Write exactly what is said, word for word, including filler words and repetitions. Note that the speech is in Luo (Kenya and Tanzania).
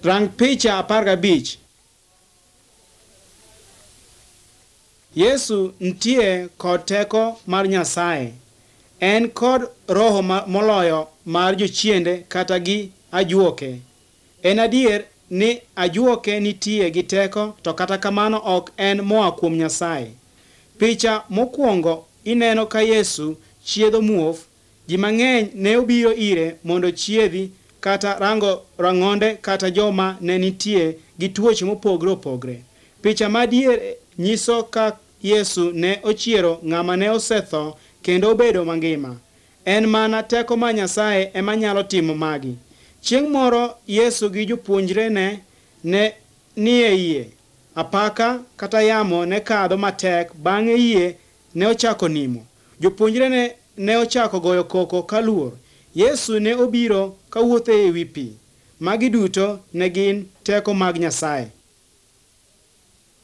Rang picha apar gabich. Yesu ntie kod teko mar Nyasaye. En kod roho moloyo mar jochiende kata gi ajuoke. En adier ni ajuoke nitie gi teko, to kata kamano ok en moa kuom Nyasaye. Picha mokwongo ineno ka Yesu chiedho muof. Ji mang'eny ne obiro ire mondo chiedhi kata rango rang'onde kata joma ne nitie gi tuoche mopogre opogre. Picha madier nyiso ka Yesu ne ochiero ng'ama ne osetho kendo obedo mangima. En mana teko ma Nyasaye ema nyalo timo magi. Chieng' moro Yesu gi jopuonjre ne ne nie yie. Apaka kata yamo ne kadho matek, bang'e yie ne ochako nimo. Jopuonjre ne, ne ochako goyo koko kaluor. Yesu ne obiro kawuotho e wi pi. Magi duto ne gin teko mag Nyasaye.